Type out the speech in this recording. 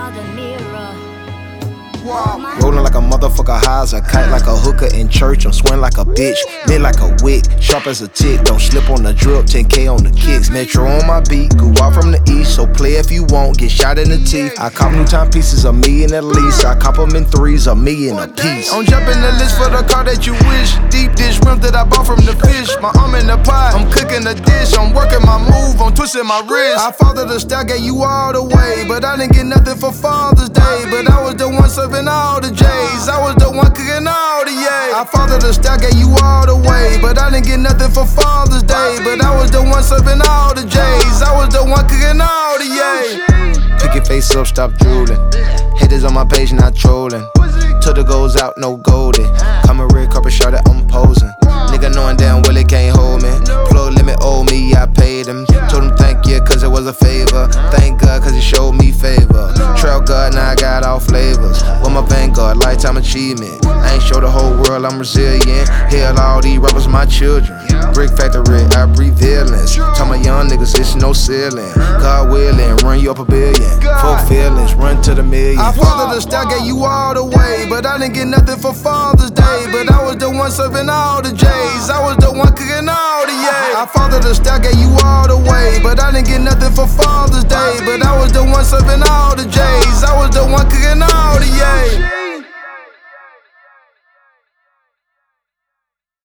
the mirror. Rolling like a motherfucker, high as a kite, like a hooker in church. I'm swing like a bitch, lit like a wick, sharp as a tick. Don't slip on the drip, 10K on the kicks. Metro on my beat, go out from the east, so play if you won't, get shot in the teeth. I cop new timepieces, a million at least. I cop them in threes, a million a piece. I'm jumping the list for the car that you wish. Deep dish rim that I bought from the fish. My arm in the pot, I'm cooking the dish. I'm working my move, I'm twisting my wrist. I fathered the style, gave you all the way, but I didn't get nothing for Father's Day. But I was the one serving all the J's, I was the one cooking all the yay. I fathered the style, gave you all the way, but I didn't get nothing for Father's Day. But I was the one serving all the J's, I was the one cooking all the yay. Pick your face up, stop drooling. Haters on my page, not trolling. Till the goes out, no golden. Come a red carpet shot that I'm posing. Nigga knowing damn well it can't hold me. Plug limit owed me, I paid him. Told him thank you, cause it was a favor. Thank God, cause he showed me favor. Trail God, now I got all flavors. With my Vanguard, lifetime achievement. I ain't show the whole world I'm resilient. Hell, all these rappers my children. Brick factory, I breathe violence. Tell my young niggas it's no ceiling. God willing, run you up a billion. Fuck feelings, run to the million. I fathered the style, gave you all the way, but I didn't get nothing for Father's Day. But I was the one serving all the J's, I was the one cooking all the yay. I fathered the style, gave you all the way, but I didn't get nothing for Father's Day. But I was the one serving all the J's, I was the one cooking all the yay.